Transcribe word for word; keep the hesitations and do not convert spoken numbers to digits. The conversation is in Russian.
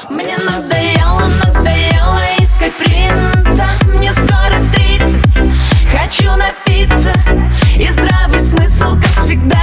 Мне надоело, надоело искать принца. Мне скоро тридцать, хочу напиться, и здравый смысл, как всегда,